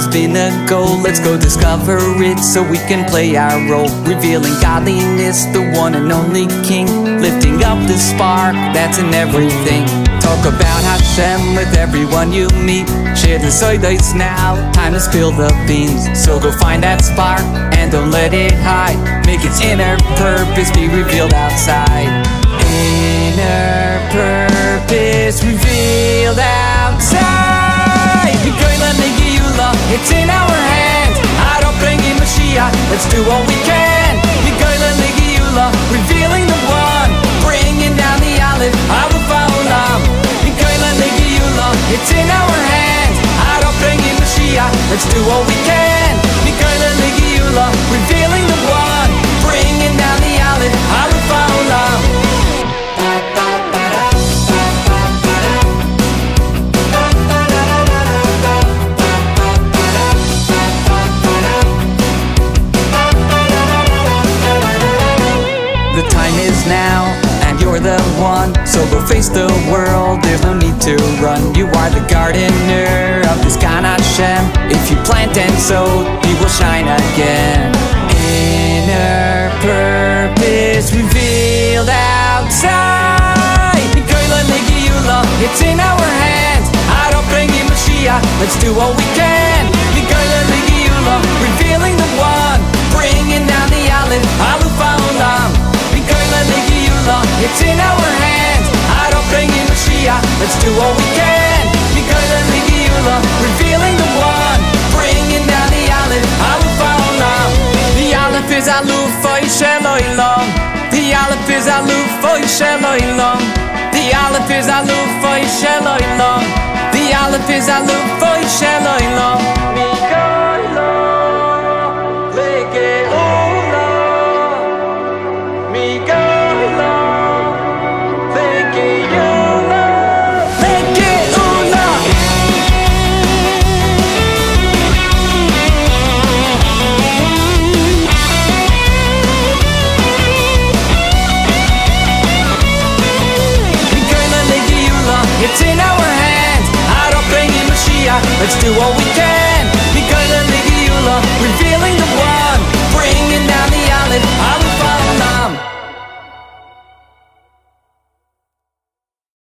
always been a goal. Let's go discover it so we can play our role, revealing godliness, the one and only King, lifting up the spark that's in everything. Talk about Hashem with everyone you meet. Share the soydays now, time to spill the beans. So go find that spark and don't let it hide. Make its inner purpose be revealed outside. Inner purpose revealed outside. It's in our hands. Bringing Mashiach, let's do what we can. Revealing the one, bringing down the olive. It's in our hands. Bringing Mashiach, let's do what we can. Revealing the one, bringing down the olive. The time is now, and you're the one. So go face the world, there's no need to run. You are the gardener of this Gan Hashem. If you plant and sow, you will shine again. Inner purpose revealed outside. It's in our hands. Bringing Mashiach, let's do what we can. Revealing the one, bringing down the olive. It's in our hands. Bringing Mashiach, let's do what we can. Revealing the one, bringing down the olive. The olive is aluf shel olam. The olive is aluf shel olam. The olive is aluf shel olam. The olive is aluf shel olam. It's in our hands. Bringing Mashiach, let's do what we can.